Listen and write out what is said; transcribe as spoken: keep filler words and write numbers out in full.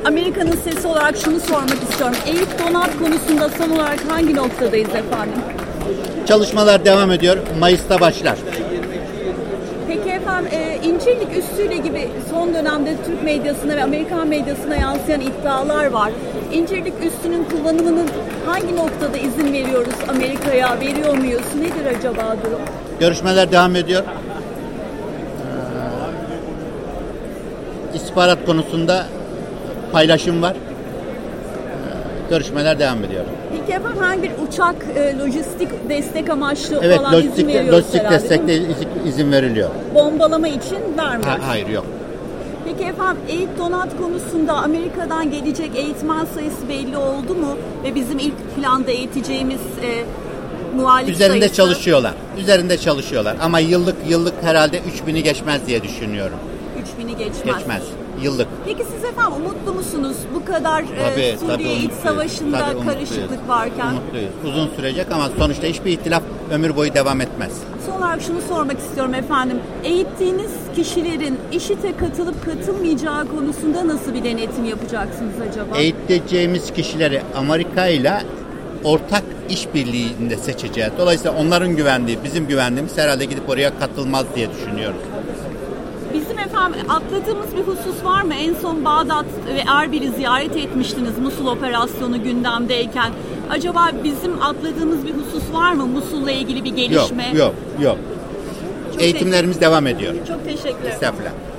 Amerika'nın sesi olarak şunu sormak istiyorum. Eyüp Donat konusunda son olarak hangi noktadayız efendim? Çalışmalar devam ediyor. Mayıs'ta başlar. Peki efendim, e, İncirlik üssüyle gibi son dönemde Türk medyasına ve Amerikan medyasına yansıyan iddialar var. İncirlik üssünün kullanımının hangi noktada izin veriyoruz Amerika'ya, veriyor muyuz? Nedir acaba durum? Görüşmeler devam ediyor. Ee, istihbarat konusunda paylaşım var. Ee, görüşmeler devam ediyor. Peki efendim, herhangi bir uçak e, lojistik destek amaçlı evet, falan lojistik, izin veriyoruz lojistik herhalde, destekle izin, izin veriliyor. Bombalama için vermiyoruz. Ha, hayır, yok. Peki efendim, Eyüp Donat konusunda Amerika'dan gelecek eğitmen sayısı belli oldu mu? Ve bizim ilk planda eğiteceğimiz e, muhalif Üzerinde sayısı... çalışıyorlar. Üzerinde çalışıyorlar. Ama yıllık yıllık herhalde üç bini geçmez diye düşünüyorum. üç bini geçmez. Geçmez. Yıllık. Peki siz efendim umutlu musunuz? Bu kadar Tabii, e, Suriye tabii iç umutluyuz. savaşında Tabii karışıklık umutluyuz. varken. Umutluyuz. Uzun sürecek ama sonuçta hiçbir ihtilaf ömür boyu devam etmez. Son olarak şunu sormak istiyorum efendim. Eğittiğiniz kişilerin IŞİD'e katılıp katılmayacağı konusunda nasıl bir denetim yapacaksınız acaba? Eğiteceğimiz kişileri Amerika ile ortak işbirliğinde seçeceğiz. Dolayısıyla onların güvendiği, bizim güvendiğimiz herhalde gidip oraya katılmaz diye düşünüyoruz. Bizim efendim atladığımız bir husus var mı? En son Bağdat ve Erbil'i ziyaret etmiştiniz Musul operasyonu gündemdeyken. Acaba bizim atladığımız bir husus var mı? Musul'la ilgili bir gelişme? Yok, yok, yok. Çok Eğitimlerimiz teşekkür- devam ediyor. Çok teşekkür ederim. Estağfurullah.